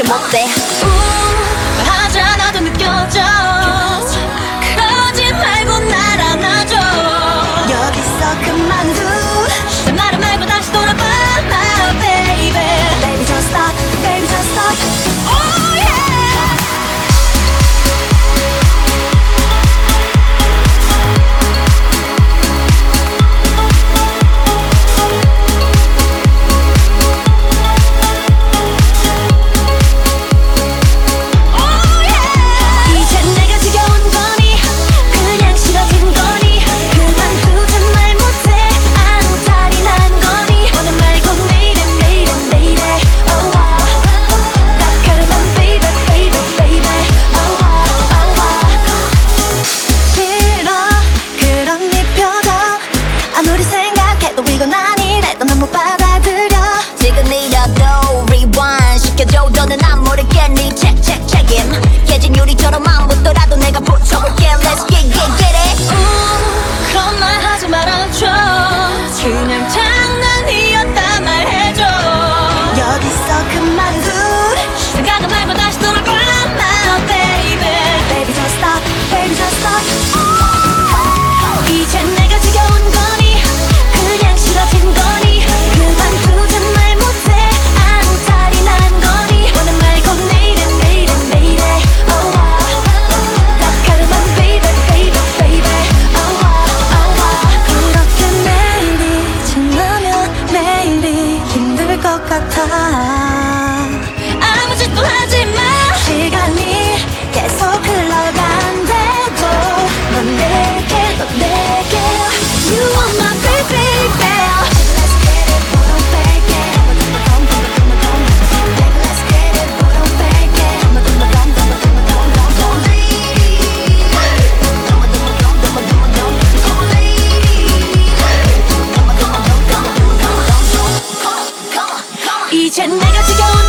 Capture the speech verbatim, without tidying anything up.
그렇게 못돼. 말하지 않아도 느껴져. 그러지 말고 날 안아줘. 여기서 그만두. 내 말은 말고 다시 돌아봐 my baby. Baby just stop, baby just stop. Oh yeah. Oh yeah. 이젠 내가 지겨운 거니 그냥 싫어진 거니 그만두자 말 못해 안달이 난 거니 오늘 말고 내일은 내일은 내일에 oh wow. 날카로운 baby baby baby oh wow oh wow. 싫어 그런 네 표정. 아무리 생각해도 이건 아니래도 난 못 받아들여. 지금 이라도 rewind 시켜줘. 너는 안 모르겠니. check check check in 깨진 유리처럼 안 붙더라도 내가 붙여볼게. Let's get get get it. 음, 그런 말 하지 말아줘. 그냥 장난이었다 말해줘. 여기서 그만두. 생각은 말고 다시 돌아봐 my baby. Baby just stop, baby just stop. 이젠 내가 지겨운 거니 그냥 싫어진 거니 그만두자 말 못해 안달이 난 거니 오늘 말고 내일은 내일은 내일에 oh wow. 날카로운 baby baby baby oh wow oh wow. 그렇게 매일이 지나면 매일이 힘들 것 같아. 아무 짓도 하지 마. 시간이 계속 흘러간대도 넌 내게 넌 내게 You are my baby girl. Let's get it, boy, don't fake it. Let's get it, boy, don't fake it. 이젠 내가 지겨운